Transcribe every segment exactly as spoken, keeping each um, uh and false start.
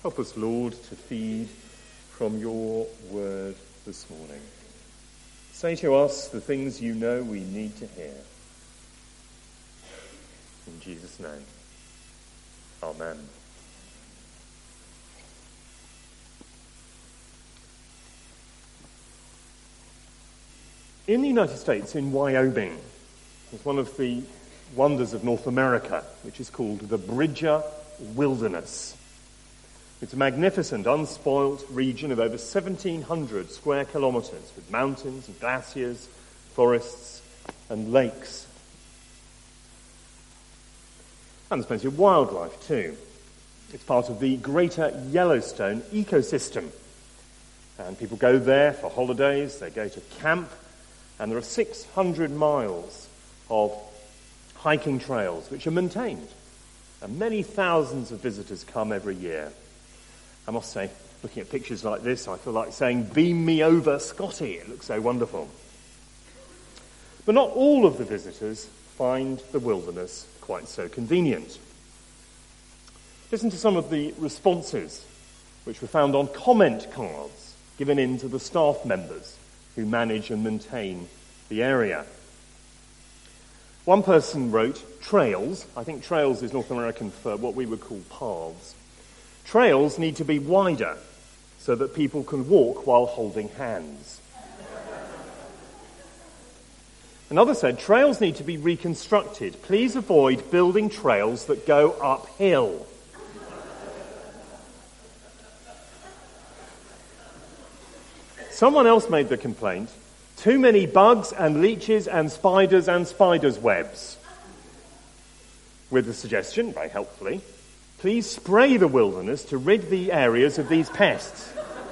Help us, Lord, to feed from your word this morning. Say to us the things you know we need to hear. In Jesus' name, amen. In the United States, in Wyoming, is one of the wonders of North America, which is called the Bridger Wilderness. It's a magnificent, unspoilt region of over seventeen hundred square kilometres with mountains and glaciers, forests and lakes. And there's plenty of wildlife too. It's part of the Greater Yellowstone ecosystem. And people go there for holidays, they go to camp, and there are six hundred miles of hiking trails which are maintained. And many thousands of visitors come every year. I must say, looking at pictures like this, I feel like saying, beam me over, Scotty. It looks so wonderful. But not all of the visitors find the wilderness quite so convenient. Listen to some of the responses which were found on comment cards given in to the staff members who manage and maintain the area. One person wrote, trails, I think trails is North American for what we would call paths. Trails need to be wider so that people can walk while holding hands. Another said, trails need to be reconstructed. Please avoid building trails that go uphill. Someone else made the complaint, too many bugs and leeches and spiders and spiders' webs. With the suggestion, very helpfully, please spray the wilderness to rid the areas of these pests.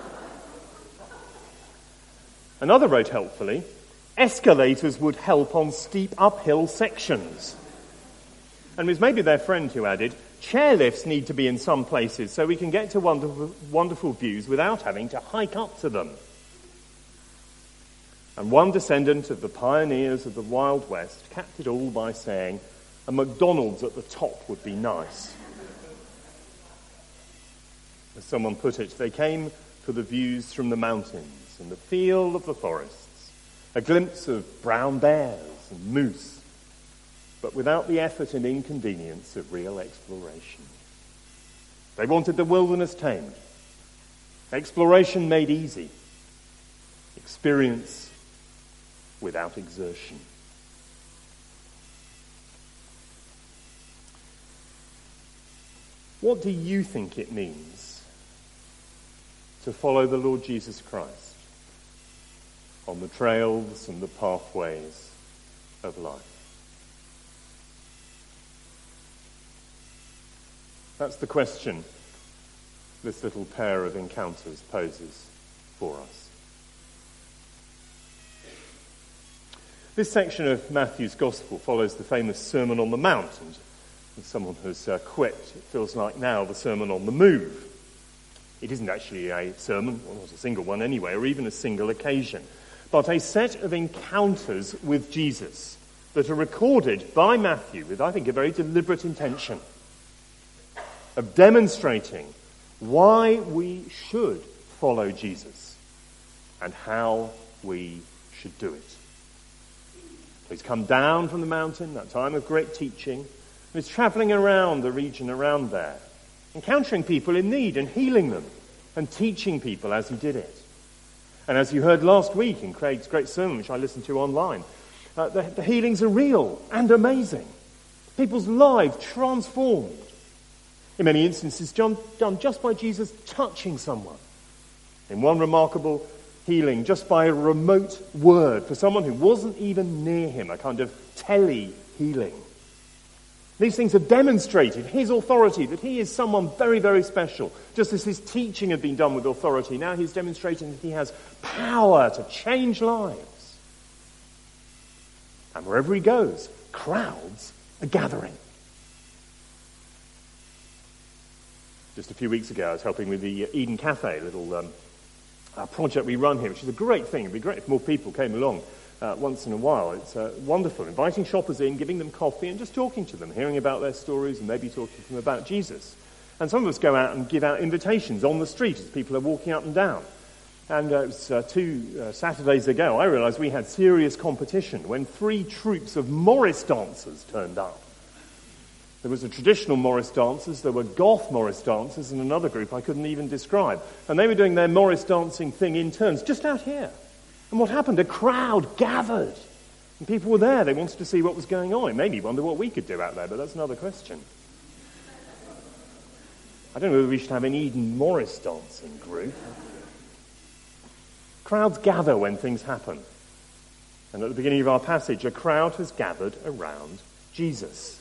Another wrote helpfully, escalators would help on steep uphill sections. And it was maybe their friend who added, chairlifts need to be in some places so we can get to wonderful, wonderful views without having to hike up to them. And one descendant of the pioneers of the Wild West capped it all by saying, a McDonald's at the top would be nice. As someone put it, they came for the views from the mountains and the feel of the forests, a glimpse of brown bears and moose, but without the effort and inconvenience of real exploration. They wanted the wilderness tamed, exploration made easy, experience without exertion. What do you think it means to follow the Lord Jesus Christ on the trails and the pathways of life? That's the question this little pair of encounters poses for us. This section of Matthew's Gospel follows the famous Sermon on the Mount, and as someone has uh, quipped, it feels like now the Sermon on the Move. It isn't actually a sermon, well, not a single one anyway, or even a single occasion, but a set of encounters with Jesus that are recorded by Matthew with, I think, a very deliberate intention of demonstrating why we should follow Jesus and how we should do it. So he's come down from the mountain, that time of great teaching, and he's travelling around the region around there, encountering people in need and healing them and teaching people as he did it. And as you heard last week in Craig's great sermon, which I listened to online, uh, the, the healings are real and amazing. People's lives transformed. In many instances, done, done just by Jesus touching someone. In one remarkable healing, just by a remote word for someone who wasn't even near him, a kind of tele-healing. These things have demonstrated his authority, that he is someone very, very special. Just as his teaching had been done with authority, now he's demonstrating that he has power to change lives. And wherever he goes, crowds are gathering. Just a few weeks ago, I was helping with the Eden Cafe, a little um, uh, project we run here, which is a great thing. It'd be great if more people came along uh, once in a while. It's uh, wonderful, inviting shoppers in, giving them coffee, and just talking to them, hearing about their stories, and maybe talking to them about Jesus. And some of us go out and give out invitations on the street as people are walking up and down. And uh, it was uh, two uh, Saturdays ago, I realised we had serious competition when three troupes of Morris dancers turned up. There was a traditional Morris dancers, there were goth Morris dancers, and another group I couldn't even describe. And they were doing their Morris dancing thing in turns, just out here. And what happened? A crowd gathered. And people were there. They wanted to see what was going on. It made me wonder what we could do out there, but that's another question. I don't know whether we should have an Eden Morris dancing group. Crowds gather when things happen. And at the beginning of our passage, a crowd has gathered around Jesus.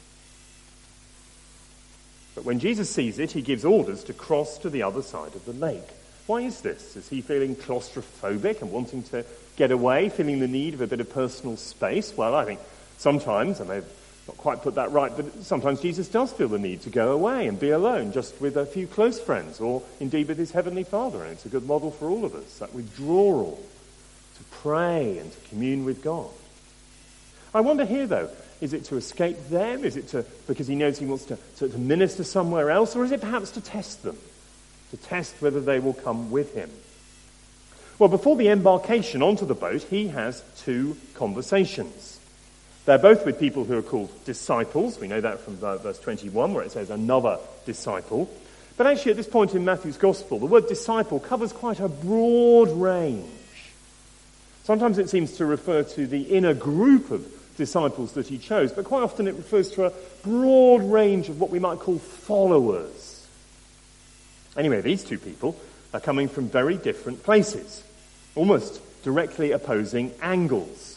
But when Jesus sees it, he gives orders to cross to the other side of the lake. Why is this? Is he feeling claustrophobic and wanting to get away, feeling the need of a bit of personal space? Well, I think sometimes, I may have not quite put that right, but sometimes Jesus does feel the need to go away and be alone, just with a few close friends, or indeed with his heavenly Father. And it's a good model for all of us, that withdrawal to pray and to commune with God. I wonder here, though, is it to escape them? Is it to because he knows he wants to, to, to minister somewhere else? Or is it perhaps to test them? To test whether they will come with him? Well, before the embarkation onto the boat, he has two conversations. They're both with people who are called disciples. We know that from verse twenty-one, where it says another disciple. But actually, at this point in Matthew's Gospel, the word disciple covers quite a broad range. Sometimes it seems to refer to the inner group of disciples that he chose, but quite often it refers to a broad range of what we might call followers. Anyway, these two people are coming from very different places, almost directly opposing angles.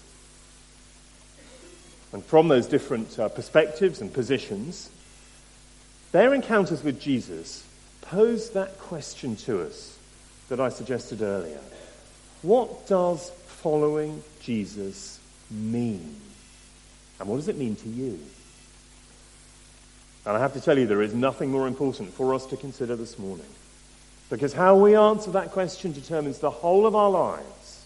And from those different uh, perspectives and positions, their encounters with Jesus pose that question to us that I suggested earlier. What does following Jesus mean? And what does it mean to you? And I have to tell you, there is nothing more important for us to consider this morning. Because how we answer that question determines the whole of our lives.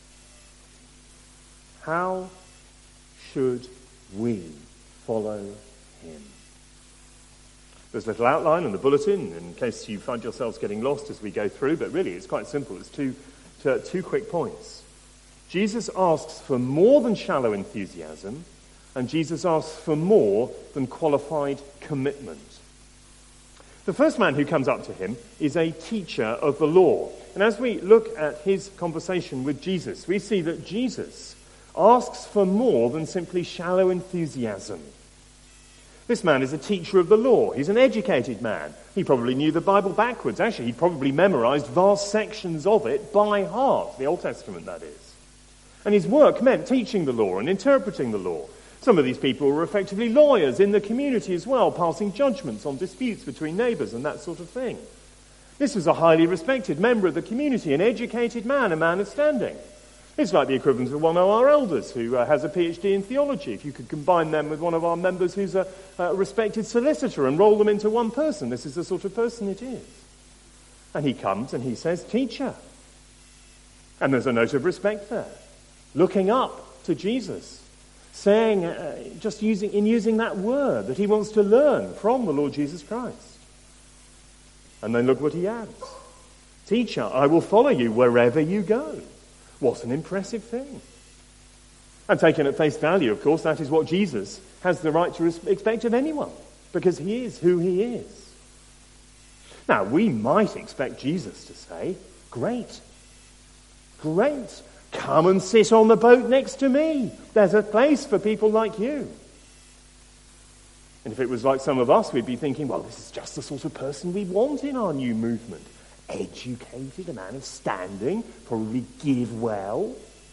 How should we follow him? There's a little outline on the bulletin in case you find yourselves getting lost as we go through, but really it's quite simple. It's two, two, two quick points. Jesus asks for more than shallow enthusiasm, and Jesus asks for more than qualified commitment. The first man who comes up to him is a teacher of the law. And as we look at his conversation with Jesus, we see that Jesus asks for more than simply shallow enthusiasm. This man is a teacher of the law. He's an educated man. He probably knew the Bible backwards. Actually, he probably memorized vast sections of it by heart, the Old Testament, that is. And his work meant teaching the law and interpreting the law. Some of these people were effectively lawyers in the community as well, passing judgments on disputes between neighbours and that sort of thing. This was a highly respected member of the community, an educated man, a man of standing. It's like the equivalent of one of our elders who uh, has a PhD in theology. If you could combine them with one of our members who's a, a respected solicitor and roll them into one person, this is the sort of person it is. And he comes and he says, teacher. And there's a note of respect there, looking up to Jesus. Saying, uh, just using, in using that word that he wants to learn from the Lord Jesus Christ. And then look what he adds. Teacher, I will follow you wherever you go. What an impressive thing. And taken at face value, of course, that is what Jesus has the right to res- expect of anyone, because he is who he is. Now, we might expect Jesus to say, great, great. Come and sit on the boat next to me. There's a place for people like you. And if it was like some of us, we'd be thinking, well, this is just the sort of person we want in our new movement. Educated, a man of standing, probably give well.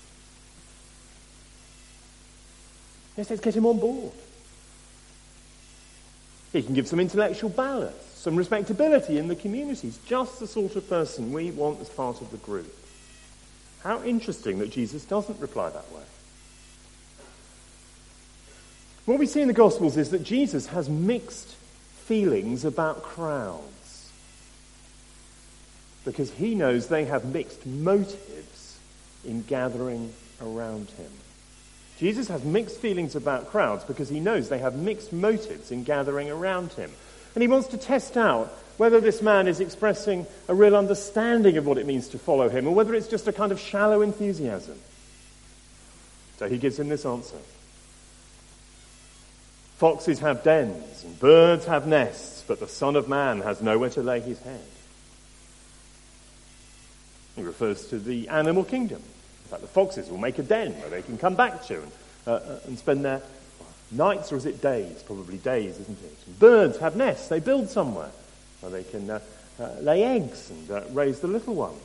Yes, let's get him on board. He can give some intellectual ballast, some respectability in the community. He's just the sort of person we want as part of the group. How interesting that Jesus doesn't reply that way. What we see in the Gospels is that Jesus has mixed feelings about crowds, because he knows they have mixed motives in gathering around him. Jesus has mixed feelings about crowds because he knows they have mixed motives in gathering around him. And he wants to test out whether this man is expressing a real understanding of what it means to follow him, or whether it's just a kind of shallow enthusiasm. So he gives him this answer. Foxes have dens and birds have nests, but the Son of Man has nowhere to lay his head. He refers to the animal kingdom. In fact, the foxes will make a den where they can come back to and, uh, and spend their nights, or is it days? Probably days, isn't it? And birds have nests. They build somewhere where they can uh, uh, lay eggs and uh, raise the little ones.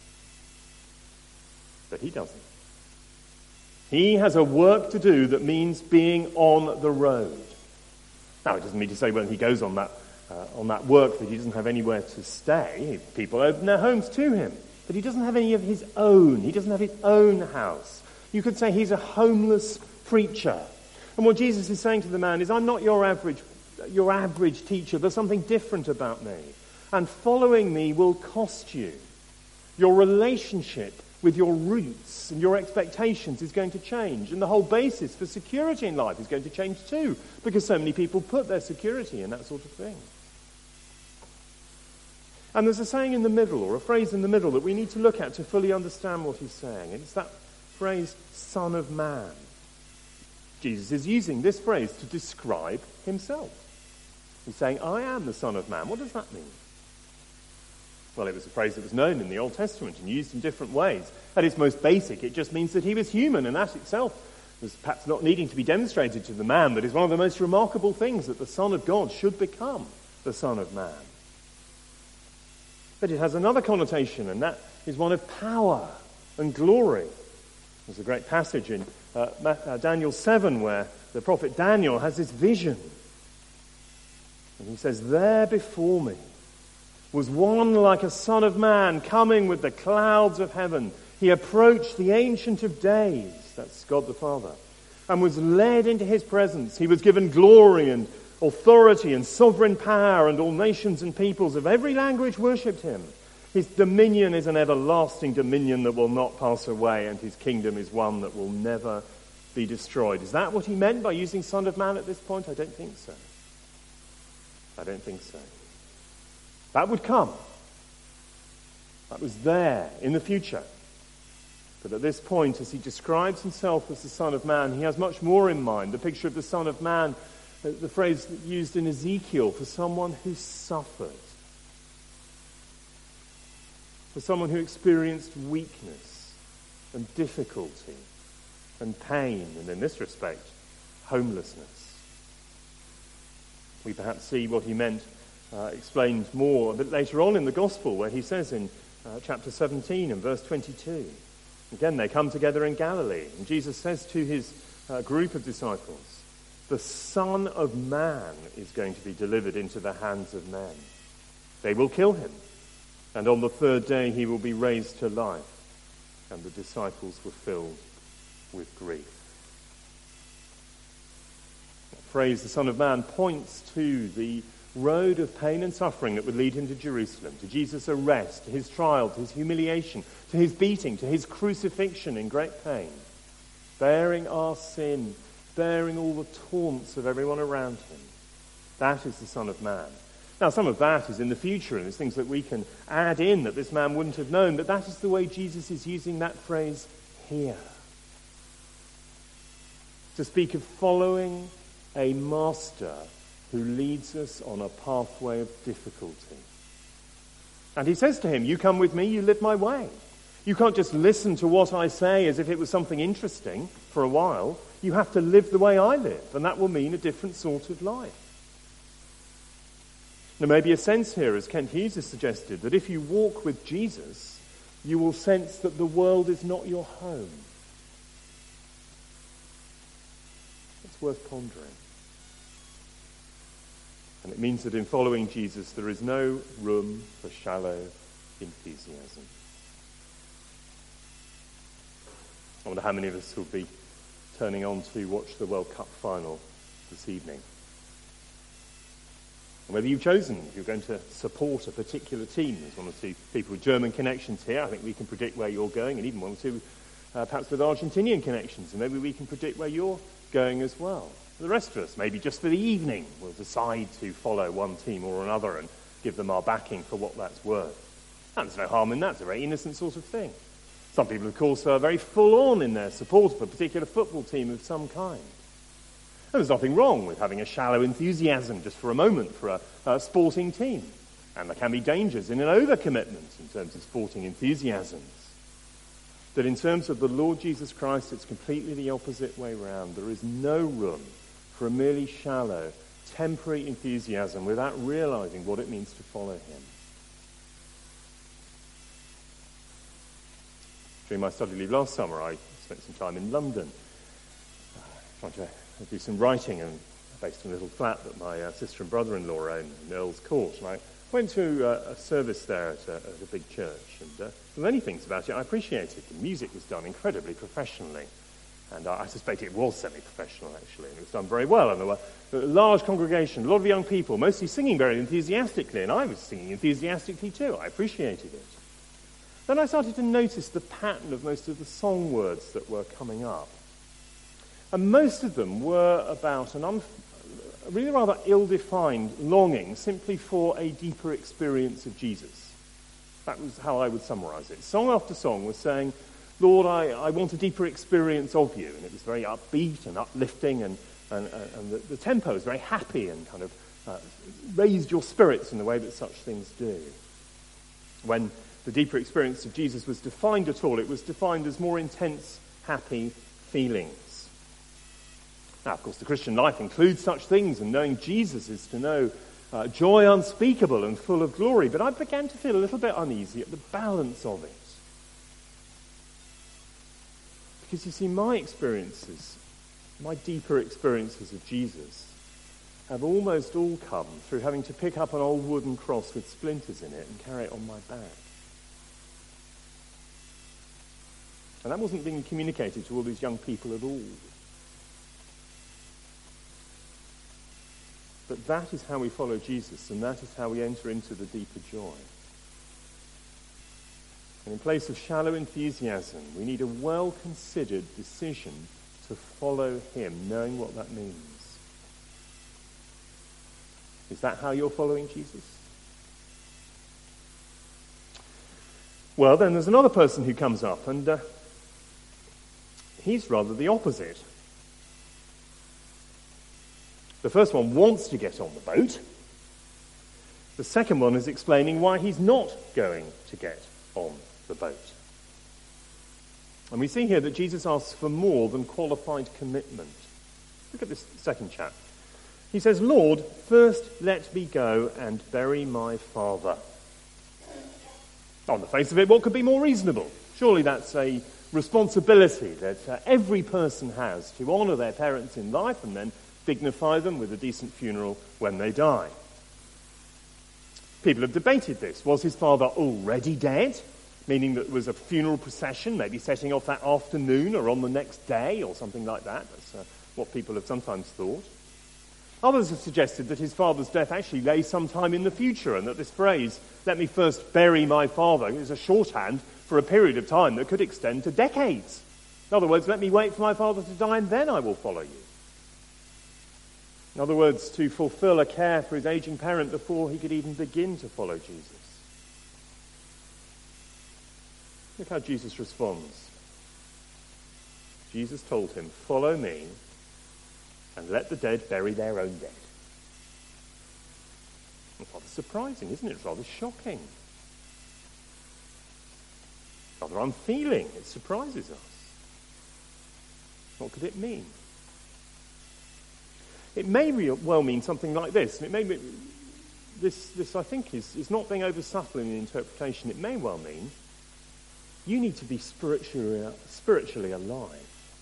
But he doesn't. He has a work to do that means being on the road. Now, it doesn't mean to say when he goes on that uh, on that work that he doesn't have anywhere to stay. People open their homes to him. But he doesn't have any of his own. He doesn't have his own house. You could say he's a homeless preacher. And what Jesus is saying to the man is, I'm not your average, your average teacher. There's something different about me. And following me will cost you. Your relationship with your roots and your expectations is going to change. And the whole basis for security in life is going to change too, because so many people put their security in that sort of thing. And there's a saying in the middle, or a phrase in the middle, that we need to look at to fully understand what he's saying. And it's that phrase, Son of Man. Jesus is using this phrase to describe himself. He's saying, I am the Son of Man. What does that mean? Well, it was a phrase that was known in the Old Testament and used in different ways. At its most basic, it just means that he was human, and that itself was perhaps not needing to be demonstrated to the man, but is one of the most remarkable things, that the Son of God should become the Son of Man. But it has another connotation, and that is one of power and glory. There's a great passage in uh, uh, Daniel seven where the prophet Daniel has this vision. And he says, there before me was one like a son of man coming with the clouds of heaven. He approached the Ancient of Days, that's God the Father, and was led into his presence. He was given glory and authority and sovereign power, and all nations and peoples of every language worshipped him. His dominion is an everlasting dominion that will not pass away, and his kingdom is one that will never be destroyed. Is that what he meant by using Son of Man at this point? I don't think so. I don't think so. That would come. That was there in the future. But at this point, as he describes himself as the Son of Man, he has much more in mind. The picture of the Son of Man, the phrase used in Ezekiel, for someone who suffered, for someone who experienced weakness and difficulty and pain, and in this respect, homelessness. We perhaps see what he meant uh, explained more a bit later on in the Gospel, where he says in uh, chapter seventeen and verse twenty-two, again, they come together in Galilee, and Jesus says to his uh, group of disciples, the Son of Man is going to be delivered into the hands of men. They will kill him, and on the third day he will be raised to life. And the disciples were filled with grief. That phrase, the Son of Man, points to the road of pain and suffering that would lead him to Jerusalem, to Jesus' arrest, to his trial, to his humiliation, to his beating, to his crucifixion in great pain, bearing our sin, bearing all the taunts of everyone around him. That is the Son of Man. Now, some of that is in the future, and there's things that we can add in that this man wouldn't have known, but that is the way Jesus is using that phrase here. To speak of following a master who leads us on a pathway of difficulty. And he says to him, you come with me, you live my way. You can't just listen to what I say as if it was something interesting for a while. You have to live the way I live, and that will mean a different sort of life. There may be a sense here, as Kent Hughes has suggested, that if you walk with Jesus, you will sense that the world is not your home. It's worth pondering. And it means that in following Jesus, there is no room for shallow enthusiasm. I wonder how many of us will be turning on to watch the World Cup final this evening. And whether you've chosen, if you're going to support a particular team. There's one or two people with German connections here. I think we can predict where you're going, and even one or two uh, perhaps with Argentinian connections, and maybe we can predict where you're going as well. For the rest of us, maybe just for the evening, we'll decide to follow one team or another and give them our backing for what that's worth. And there's no harm in that. It's a very innocent sort of thing. Some people, of course, are very full-on in their support of a particular football team of some kind. And there's nothing wrong with having a shallow enthusiasm just for a moment for a, a sporting team. And there can be dangers in an overcommitment in terms of sporting enthusiasms. But in terms of the Lord Jesus Christ, it's completely the opposite way round. There is no room for a merely shallow, temporary enthusiasm without realizing what it means to follow him. During my study leave last summer, I spent some time in London, uh, trying to do some writing, and based in a little flat that my uh, sister and brother-in-law own in Earl's Court. And I went to uh, a service there at a, at a big church, and uh, there were many things about it I appreciated. The music was done incredibly professionally, and I, I suspect it was semi-professional, actually, and it was done very well. And there were a large congregation, a lot of young people, mostly singing very enthusiastically, and I was singing enthusiastically too. I appreciated it. Then I started to notice the pattern of most of the song words that were coming up. And most of them were about an un- really rather ill-defined longing simply for a deeper experience of Jesus. That was how I would summarize it. Song after song was saying, Lord, I, I want a deeper experience of you. And it was very upbeat and uplifting, and, and, and the, the tempo was very happy and kind of uh, raised your spirits in the way that such things do. When the deeper experience of Jesus was defined at all, it was defined as more intense, happy feelings. Now, of course, the Christian life includes such things, and knowing Jesus is to know uh, joy unspeakable and full of glory. But I began to feel a little bit uneasy at the balance of it. Because, you see, my experiences, my deeper experiences of Jesus, have almost all come through having to pick up an old wooden cross with splinters in it and carry it on my back. And that wasn't being communicated to all these young people at all. But that is how we follow Jesus, and that is how we enter into the deeper joy. And in place of shallow enthusiasm, we need a well-considered decision to follow him, knowing what that means. Is that how you're following Jesus? Well, then there's another person who comes up, and uh, he's rather the opposite. The first one wants to get on the boat. The second one is explaining why he's not going to get on the boat. And we see here that Jesus asks for more than qualified commitment. Look at this second chap. He says, Lord, first let me go and bury my father. On the face of it, what could be more reasonable? Surely that's a responsibility that uh, every person has to honour their parents in life and then dignify them with a decent funeral when they die. People have debated this. Was his father already dead? Meaning that there was a funeral procession, maybe setting off that afternoon or on the next day or something like that. That's uh, what people have sometimes thought. Others have suggested that his father's death actually lay sometime in the future, and that this phrase, let me first bury my father, is a shorthand for a period of time that could extend to decades. In other words, let me wait for my father to die and then I will follow you. In other words, to fulfill a care for his aging parent before he could even begin to follow Jesus. Look how Jesus responds. Jesus told him, follow me and let the dead bury their own dead. It's rather surprising, isn't it? It's rather shocking. Rather unfeeling. It surprises us. What could it mean? It may well mean something like this. And it may be, this, this I think, is, is not being over subtle in the interpretation. It may well mean you need to be spiritually, spiritually alive.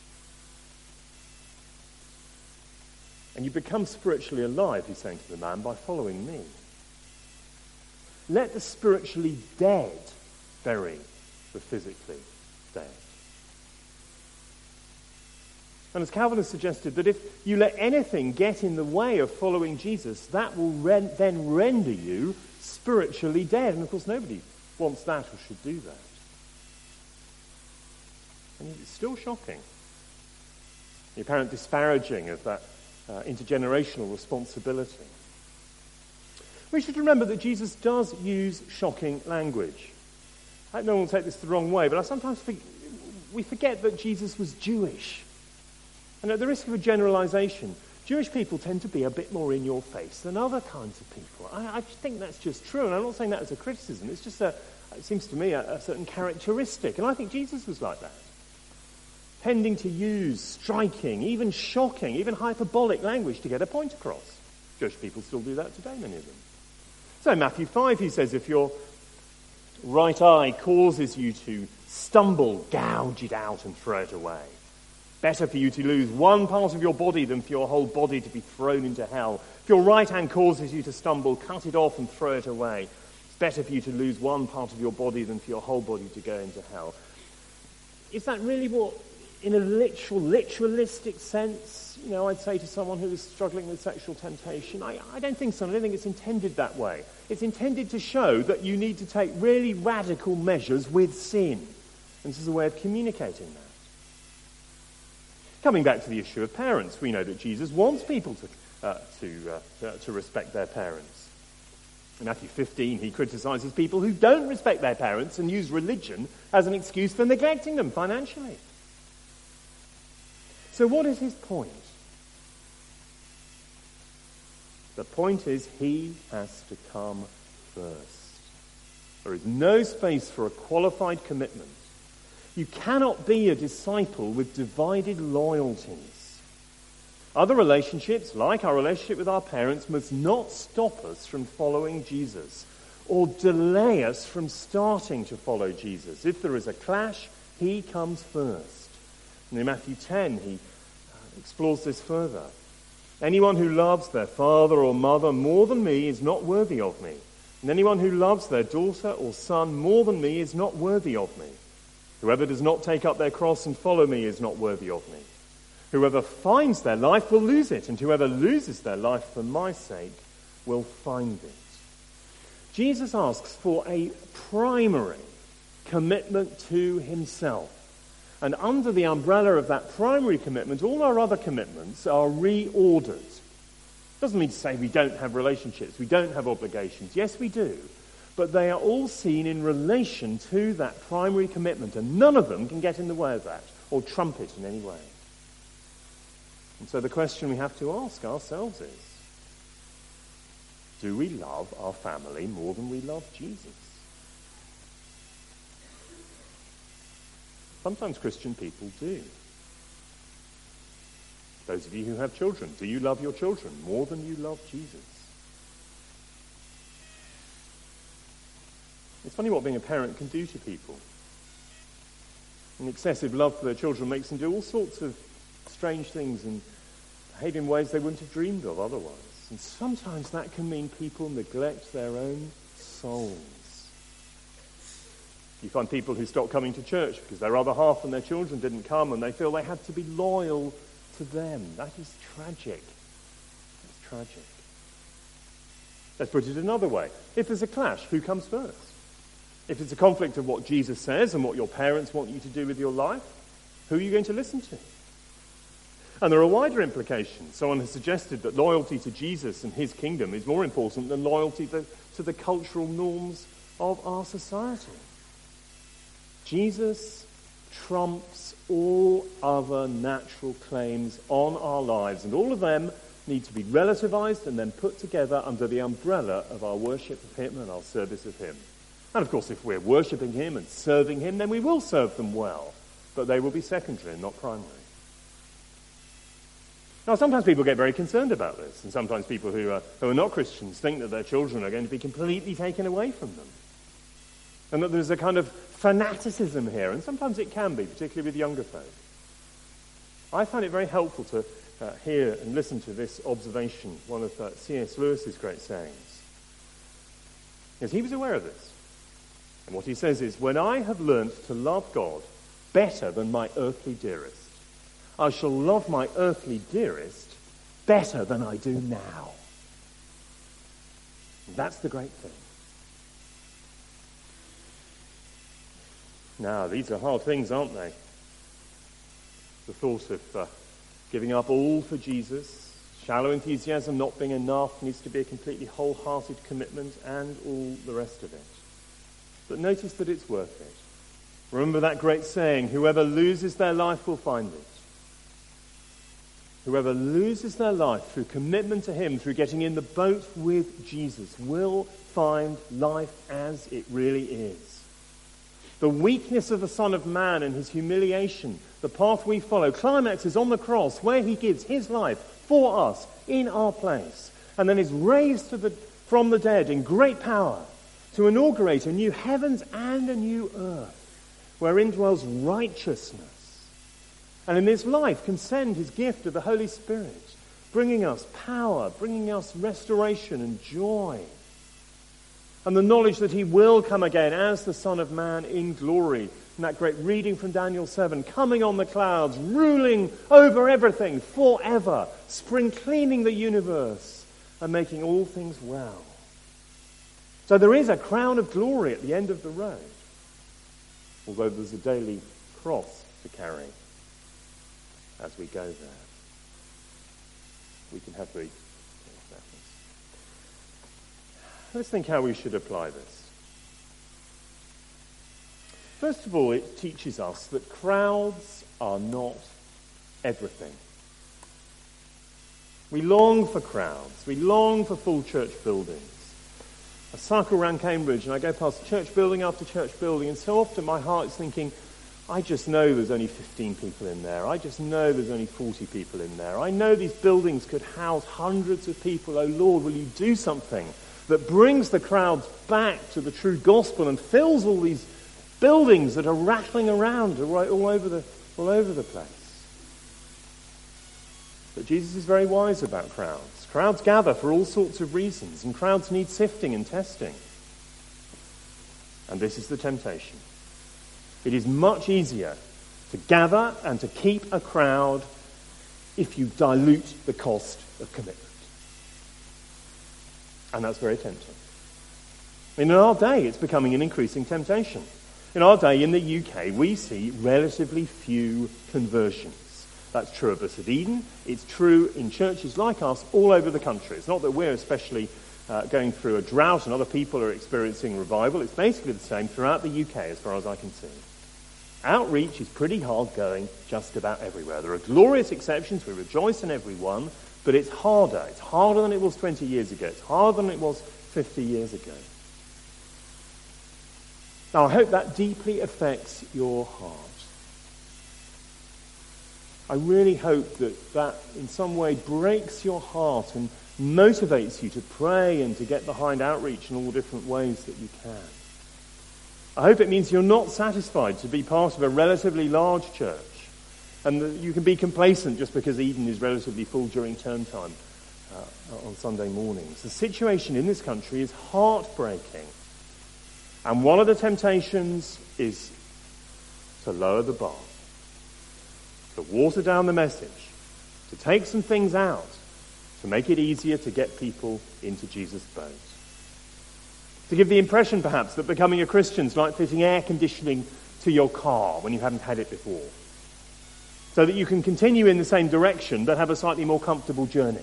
And you become spiritually alive, he's saying to the man, by following me. Let the spiritually dead bury the physically dead. And as Calvin has suggested, that if you let anything get in the way of following Jesus, that will re- then render you spiritually dead. And of course nobody wants that or should do that. And it's still shocking. The apparent disparaging of that uh, intergenerational responsibility. We should remember that Jesus does use shocking language. I hope no one will take this the wrong way, but I sometimes think we forget that Jesus was Jewish. And at the risk of a generalization, Jewish people tend to be a bit more in your face than other kinds of people. I, I think that's just true, and I'm not saying that as a criticism. It's just a, it seems to me, a, a certain characteristic. And I think Jesus was like that. Tending to use striking, even shocking, even hyperbolic language to get a point across. Jewish people still do that today, many of them. So in Matthew five, he says, if your right eye causes you to stumble, gouge it out and throw it away. Better for you to lose one part of your body than for your whole body to be thrown into hell. If your right hand causes you to stumble, cut it off and throw it away. It's better for you to lose one part of your body than for your whole body to go into hell. Is that really what, in a literal, literalistic sense, you know, I'd say to someone who is struggling with sexual temptation? I, I don't think so. I don't think it's intended that way. It's intended to show that you need to take really radical measures with sin. And this is a way of communicating that. Coming back to the issue of parents, we know that Jesus wants people to uh, to, uh, to respect their parents. In Matthew fifteen, he criticizes people who don't respect their parents and use religion as an excuse for neglecting them financially. So what is his point? The point is he has to come first. There is no space for a qualified commitment. You cannot be a disciple with divided loyalties. Other relationships, like our relationship with our parents, must not stop us from following Jesus or delay us from starting to follow Jesus. If there is a clash, he comes first. And in Matthew ten, he uh, explores this further. Anyone who loves their father or mother more than me is not worthy of me. And anyone who loves their daughter or son more than me is not worthy of me. Whoever does not take up their cross and follow me is not worthy of me. Whoever finds their life will lose it, and whoever loses their life for my sake will find it. Jesus asks for a primary commitment to himself. And under the umbrella of that primary commitment, all our other commitments are reordered. Doesn't mean to say we don't have relationships, we don't have obligations. Yes, we do. But they are all seen in relation to that primary commitment, and none of them can get in the way of that or trump it in any way. And so the question we have to ask ourselves is, do we love our family more than we love Jesus? Sometimes Christian people do. Those of you who have children, do you love your children more than you love Jesus? It's funny what being a parent can do to people. An excessive love for their children makes them do all sorts of strange things and behave in ways they wouldn't have dreamed of otherwise. And sometimes that can mean people neglect their own souls. You find people who stop coming to church because their other half and their children didn't come and they feel they had to be loyal to them. That is tragic. That's tragic. Let's put it another way. If there's a clash, who comes first? If it's a conflict of what Jesus says and what your parents want you to do with your life, who are you going to listen to? And there are wider implications. Someone has suggested that loyalty to Jesus and his kingdom is more important than loyalty to, to the cultural norms of our society. Jesus trumps all other natural claims on our lives, and all of them need to be relativized and then put together under the umbrella of our worship of him and our service of him. And of course, if we're worshipping him and serving him, then we will serve them well, but they will be secondary and not primary. Now, sometimes people get very concerned about this, and sometimes people who are, who are not Christians think that their children are going to be completely taken away from them, and that there's a kind of fanaticism here, and sometimes it can be, particularly with younger folk. I find it very helpful to uh, hear and listen to this observation, one of uh, C S Lewis's great sayings. Because he was aware of this. And what he says is, when I have learnt to love God better than my earthly dearest, I shall love my earthly dearest better than I do now. And that's the great thing. Now, these are hard things, aren't they? The thought of uh, giving up all for Jesus, Shallow enthusiasm not being enough, needs to be a completely wholehearted commitment, and all the rest of it. But notice that it's worth it. Remember that great saying, whoever loses their life will find it. Whoever loses their life through commitment to him, through getting in the boat with Jesus, will find life as it really is. The weakness of the Son of Man and his humiliation, the path we follow, climaxes on the cross where he gives his life for us in our place, and then is raised to the, from the dead in great power to inaugurate a new heavens and a new earth wherein dwells righteousness. And in this life can send his gift of the Holy Spirit, bringing us power, bringing us restoration and joy. And the knowledge that he will come again as the Son of Man in glory. And that great reading from Daniel seven, coming on the clouds, ruling over everything forever, spring cleaning the universe and making all things well. So there is a crown of glory at the end of the road, although there's a daily cross to carry as we go there. We can have the... Let's think how we should apply this. First of all, it teaches us that crowds are not everything. We long for crowds. We long for full church buildings. I cycle around Cambridge and I go past church building after church building, and so often my heart is thinking, I just know there's only fifteen people in there. I just know there's only forty people in there. I know these buildings could house hundreds of people. Oh Lord, will you do something that brings the crowds back to the true gospel and fills all these buildings that are rattling around all over the, all over the place. But Jesus is very wise about crowds. Crowds gather for all sorts of reasons, and crowds need sifting and testing. And this is the temptation. It is much easier to gather and to keep a crowd if you dilute the cost of commitment. And that's very tempting. In our day, it's becoming an increasing temptation. In our day, in the U K, we see relatively few conversions. That's true of us at Eden. It's true in churches like us all over the country. It's not that we're especially uh, going through a drought and other people are experiencing revival. It's basically the same throughout the U K as far as I can see. Outreach is pretty hard going just about everywhere. There are glorious exceptions. We rejoice in every one. But it's harder. It's harder than it was twenty years ago. It's harder than it was fifty years ago. Now, I hope that deeply affects your heart. I really hope that that in some way breaks your heart and motivates you to pray and to get behind outreach in all different ways that you can. I hope it means you're not satisfied to be part of a relatively large church, and that you can be complacent just because Eden is relatively full during term time uh, on Sunday mornings. The situation in this country is heartbreaking. And one of the temptations is to lower the bar, to water down the message, to take some things out, to make it easier to get people into Jesus' boat. To give the impression, perhaps, that becoming a Christian is like fitting air conditioning to your car when you haven't had it before, so that you can continue in the same direction but have a slightly more comfortable journey.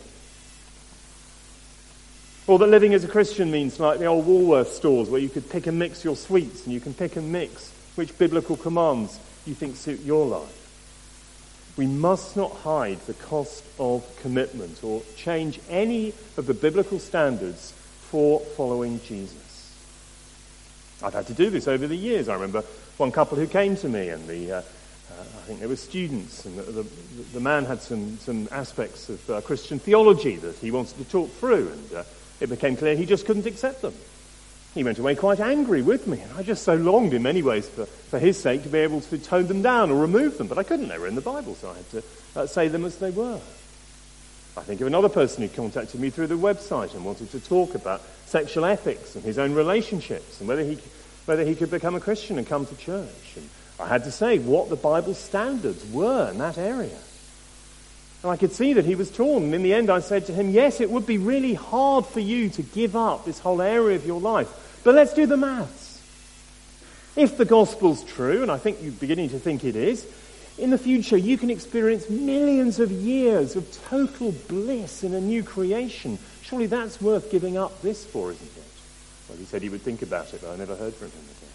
Or that living as a Christian means like the old Woolworth stores where you could pick and mix your sweets and you can pick and mix which biblical commands you think suit your life. We must not hide the cost of commitment or change any of the biblical standards for following Jesus. I've had to do this over the years. I remember one couple who came to me, and the uh, uh, I think they were students, and the, the, the man had some, some aspects of uh, Christian theology that he wanted to talk through, and uh, it became clear he just couldn't accept them. He went away quite angry with me, and I just so longed in many ways for, for his sake to be able to tone them down or remove them, but I couldn't. They were in the Bible, so I had to uh, say them as they were. I think of another person who contacted me through the website and wanted to talk about sexual ethics and his own relationships and whether he whether he could become a Christian and come to church. And I had to say what the Bible standards were in that area. And I could see that he was torn. And in the end I said to him, yes, it would be really hard for you to give up this whole area of your life, but let's do the maths. If the gospel's true, and I think you're beginning to think it is, in the future you can experience millions of years of total bliss in a new creation. Surely that's worth giving up this for, isn't it? Well, he said he would think about it, but I never heard from him again.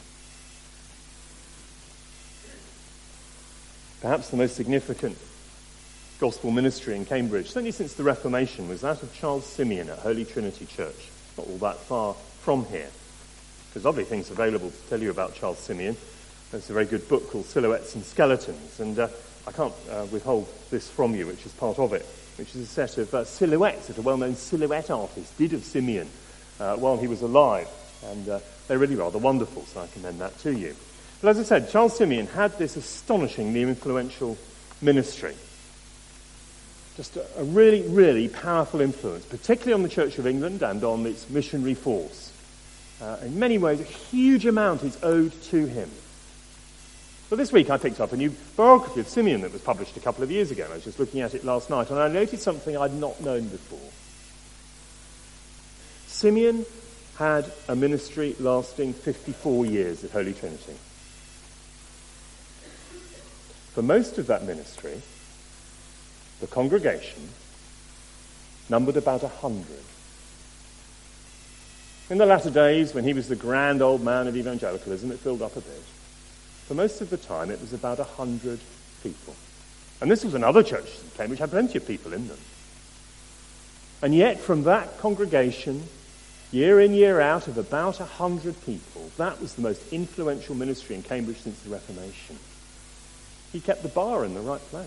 Perhaps the most significant gospel ministry in Cambridge, certainly since the Reformation, was that of Charles Simeon at Holy Trinity Church, not all that far from here. There's lovely things available to tell you about Charles Simeon. There's a very good book called Silhouettes and Skeletons, and uh, I can't uh, withhold this from you, which is part of it, which is a set of uh, silhouettes that a well-known silhouette artist did of Simeon uh, while he was alive, and uh, they're really rather wonderful, so I commend that to you. But as I said, Charles Simeon had this astonishingly influential ministry. Just a, a really, really powerful influence, particularly on the Church of England and on its missionary force. Uh, in many ways, a huge amount is owed to him. Well, this week I picked up a new biography of Simeon that was published a couple of years ago. I was just looking at it last night, and I noticed something I'd not known before. Simeon had a ministry lasting fifty-four years at Holy Trinity. For most of that ministry, the congregation numbered about a hundred. In the latter days, when he was the grand old man of evangelicalism, it filled up a bit. For most of the time, it was about a hundred people. And this was another church in Cambridge, which had plenty of people in them. And yet, from that congregation, year in, year out, of about a hundred people, that was the most influential ministry in Cambridge since the Reformation. He kept the bar in the right place.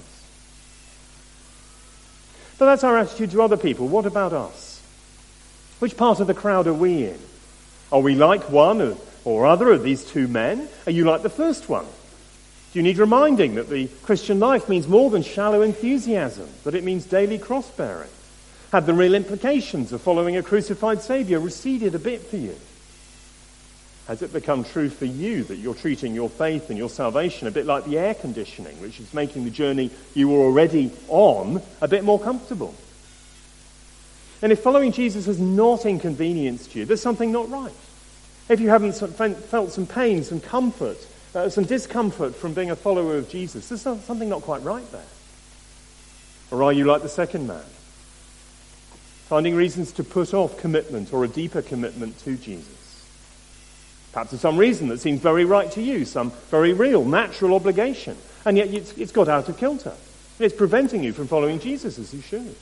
But that's our attitude to other people. What about us? Which part of the crowd are we in? Are we like one or other of these two men? Are you like the first one? Do you need reminding that the Christian life means more than shallow enthusiasm, that it means daily cross-bearing? Have the real implications of following a crucified Saviour receded a bit for you? Has it become true for you that you're treating your faith and your salvation a bit like the air conditioning, which is making the journey you were already on a bit more comfortable? And if following Jesus has not inconvenienced you, there's something not right. If you haven't felt some pain, some comfort, uh, some discomfort from being a follower of Jesus, there's something not quite right there. Or are you like the second man, finding reasons to put off commitment or a deeper commitment to Jesus? Perhaps for some reason that seems very right to you, some very real, natural obligation, and yet it's, it's got out of kilter. It's preventing you from following Jesus as you should.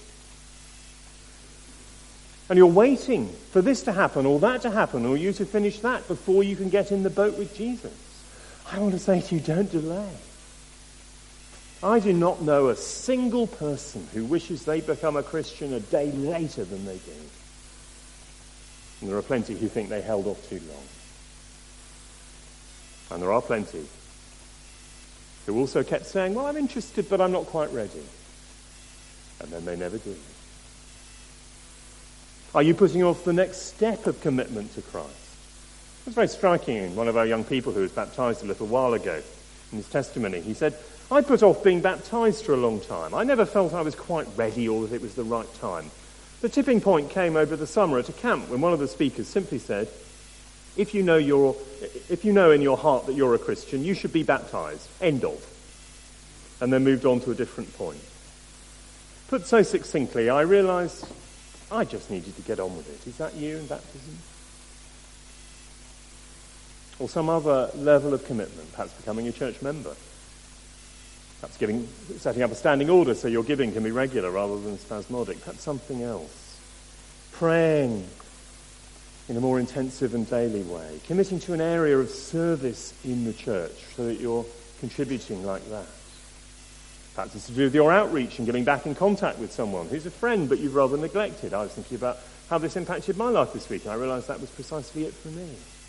And you're waiting for this to happen or that to happen or you to finish that before you can get in the boat with Jesus. I want to say to you, don't delay. I do not know a single person who wishes they'd become a Christian a day later than they did. And there are plenty who think they held off too long. And there are plenty who also kept saying, well, I'm interested, but I'm not quite ready. And then they never did. Are you putting off the next step of commitment to Christ? It was very striking in one of our young people who was baptized a little while ago. In his testimony, he said, I put off being baptized for a long time. I never felt I was quite ready or that it was the right time. The tipping point came over the summer at a camp when one of the speakers simply said, if you know you're, if you know in your heart that you're a Christian, you should be baptized. End of. And then moved on to a different point. Put so succinctly, I realized I just needed to get on with it. Is that you in baptism? Or some other level of commitment, perhaps becoming a church member. Perhaps giving, setting up a standing order so your giving can be regular rather than spasmodic. Perhaps something else. Praying in a more intensive and daily way. Committing to an area of service in the church so that you're contributing like that. Perhaps it's to do with your outreach and getting back in contact with someone who's a friend but you've rather neglected. I was thinking about how this impacted my life this week and I realised that was precisely it for me.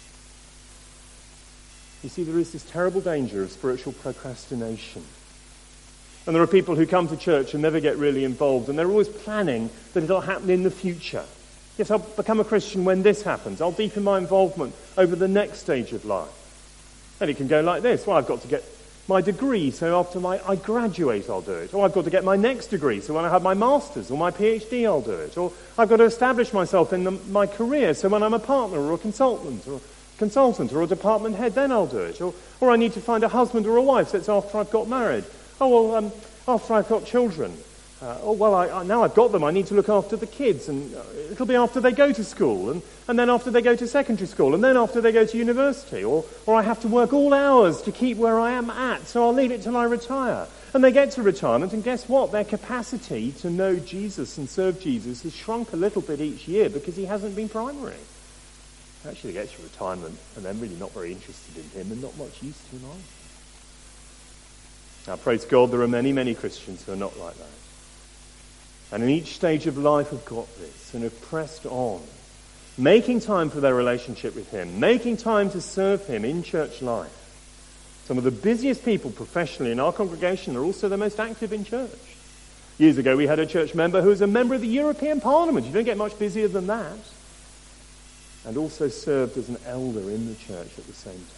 You see, there is this terrible danger of spiritual procrastination. And there are people who come to church and never get really involved and they're always planning that it'll happen in the future. Yes, I'll become a Christian when this happens. I'll deepen my involvement over the next stage of life. And it can go like this. Well, I've got to get my degree, so after my, I graduate, I'll do it. Or I've got to get my next degree, so when I have my master's or my PhD, I'll do it. Or I've got to establish myself in the, my career, so when I'm a partner or a consultant or consultant or a department head, then I'll do it. Or, or I need to find a husband or a wife, so it's after I've got married. Oh, well, um, after I've got children. Uh, oh, well, I, I, now I've got them, I need to look after the kids, and uh, it'll be after they go to school, and, and then after they go to secondary school, and then after they go to university, or, or I have to work all hours to keep where I am at, so I'll leave it till I retire. And they get to retirement, and guess what? Their capacity to know Jesus and serve Jesus has shrunk a little bit each year because he hasn't been primary. Actually, they get to retirement, and they're really not very interested in him, and not much use to him either. Now, praise God, there are many, many Christians who are not like that. And in each stage of life have got this and have pressed on, making time for their relationship with him, making time to serve him in church life. Some of the busiest people professionally in our congregation are also the most active in church. Years ago we had a church member who was a member of the European Parliament. You don't get much busier than that. And also served as an elder in the church at the same time.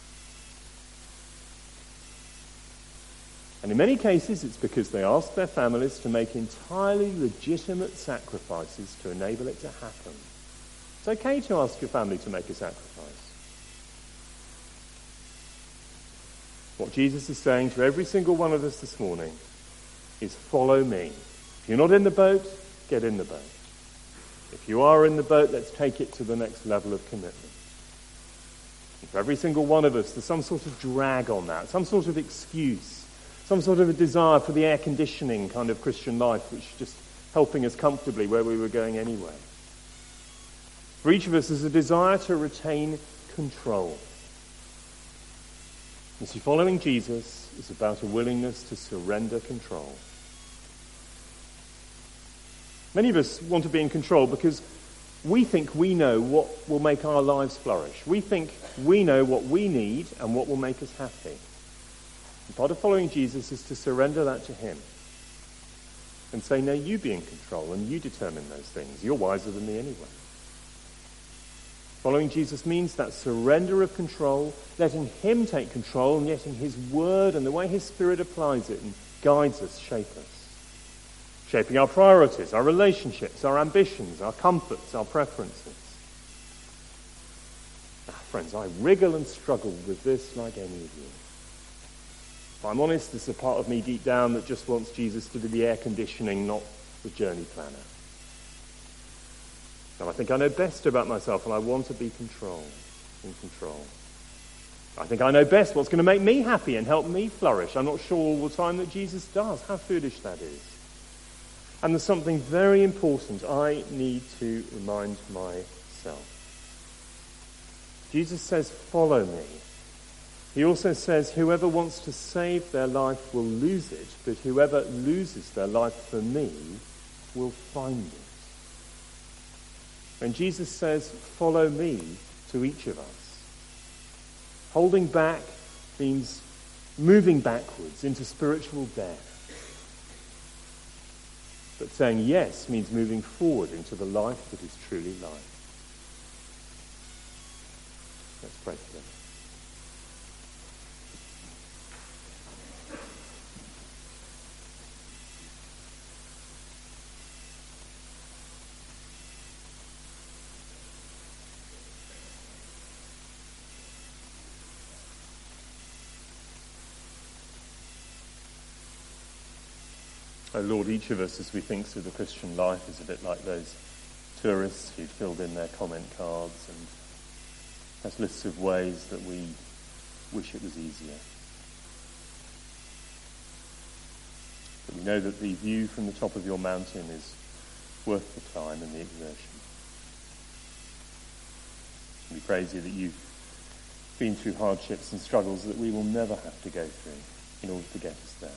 And in many cases, it's because they ask their families to make entirely legitimate sacrifices to enable it to happen. It's okay to ask your family to make a sacrifice. What Jesus is saying to every single one of us this morning is follow me. If you're not in the boat, get in the boat. If you are in the boat, let's take it to the next level of commitment. And for every single one of us, there's some sort of drag on that, some sort of excuse. Some sort of a desire for the air conditioning kind of Christian life, which is just helping us comfortably where we were going anyway. For each of us, there's a desire to retain control. You see, following Jesus is about a willingness to surrender control. Many of us want to be in control because we think we know what will make our lives flourish. We think we know what we need and what will make us happy. And part of following Jesus is to surrender that to him and say, no, you be in control and you determine those things. You're wiser than me anyway. Following Jesus means that surrender of control, letting him take control and letting his word and the way his Spirit applies it and guides us, shape us. Shaping our priorities, our relationships, our ambitions, our comforts, our preferences. Ah, friends, I wriggle and struggle with this like any of you. If I'm honest, there's a part of me deep down that just wants Jesus to do the air conditioning, not the journey planner. And I think I know best about myself, and I want to be control, in control. I think I know best what's going to make me happy and help me flourish. I'm not sure all the time that Jesus does. How foolish that is. And there's something very important I need to remind myself. Jesus says, follow me. He also says, whoever wants to save their life will lose it, but whoever loses their life for me will find it. When Jesus says, follow me to each of us, holding back means moving backwards into spiritual death. But saying yes means moving forward into the life that is truly life. Let's pray together. Oh Lord, each of us as we think through the Christian life is a bit like those tourists who filled in their comment cards and has lists of ways that we wish it was easier. But we know that the view from the top of your mountain is worth the time and the exertion. We praise you that you've been through hardships and struggles that we will never have to go through in order to get us there.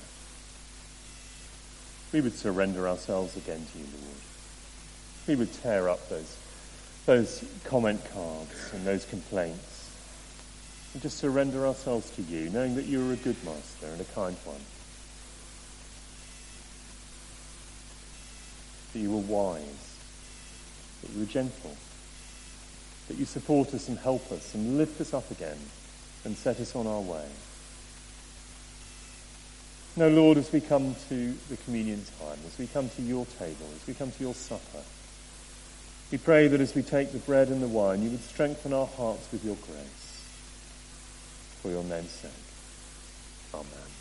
We would surrender ourselves again to you, Lord. We would tear up those, those comment cards and those complaints and just surrender ourselves to you, knowing that you are a good master and a kind one. That you are wise, that you are gentle, that you support us and help us and lift us up again and set us on our way. Now, Lord, as we come to the communion time, as we come to your table, as we come to your supper, we pray that as we take the bread and the wine, you would strengthen our hearts with your grace. For your name's sake. Amen.